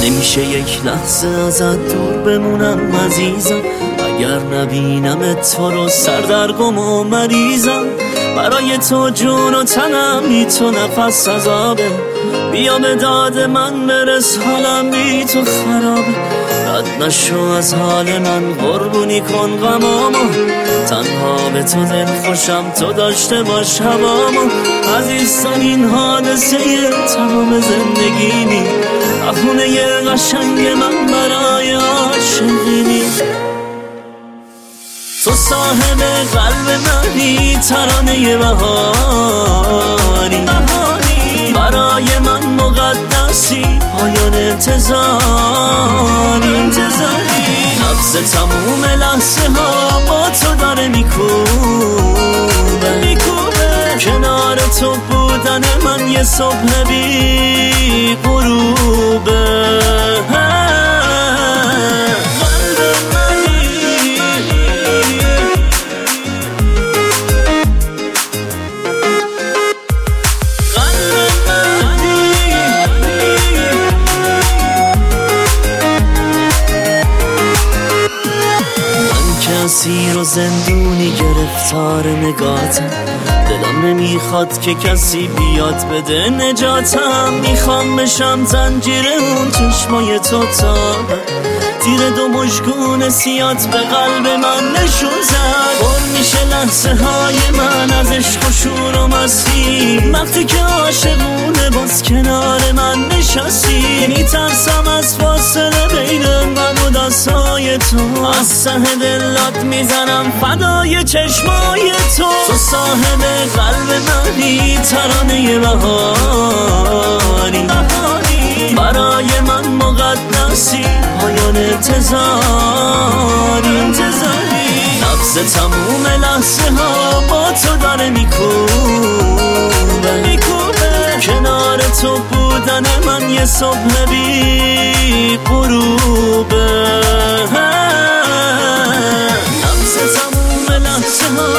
نمیشه یک لحظه ازت دور بمونم عزیزم، اگر نبینمت تو رو سردرگم و مریضم. برای تو جون و تنم بی تو نفس عذابه، بیا به داد من برس حالم بی تو خرابه. رد نشو از حال من قربونی کن غمامو، تنها به تو دل خوشم تو داشته باش هوامو. عزیزترین حادثه تمام زندگیمی، خونه قشنگ من برای عاشقینی. تو صاحب قلب منی، ترانه بهاری، برای من مقدسی، پایان انتظاری. نبض تموم لحظه ها با تو داره میکوبه، کنار تو بودن من یه صبح بی غروبه. اسیر و زندونی گرفتار نگاتم، دلم نمیخواد که کسی بیاد بده نجاتم. میخوام بشم زنجیر اون چشمای تو تا تیر دو مشگون سیات به قلب من نشون زد. پر میشه لحظه های من از عشق و شور و مستی، وقتی که عاشقونه باز کنار من نشستی. میترسم از فاصله بین من و دستای تو، از ته دلات میزنم فدای چشمای تو. تو صاحب قلب منی، ترانه بهاری، برای من مقدسی، پایان انتظاری. نبض تموم لحظه ها با تو داره میکوبه، کنار تو بودن من یه صبح بی غروبه. نبض تموم لحظه ها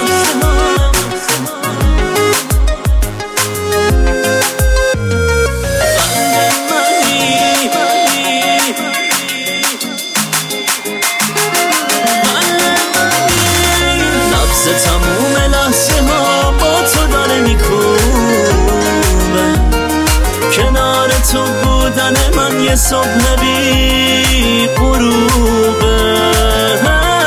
تموم لحظه ها با تو داره میکوبه، کنار تو بودن من یه صبح بی غروبه.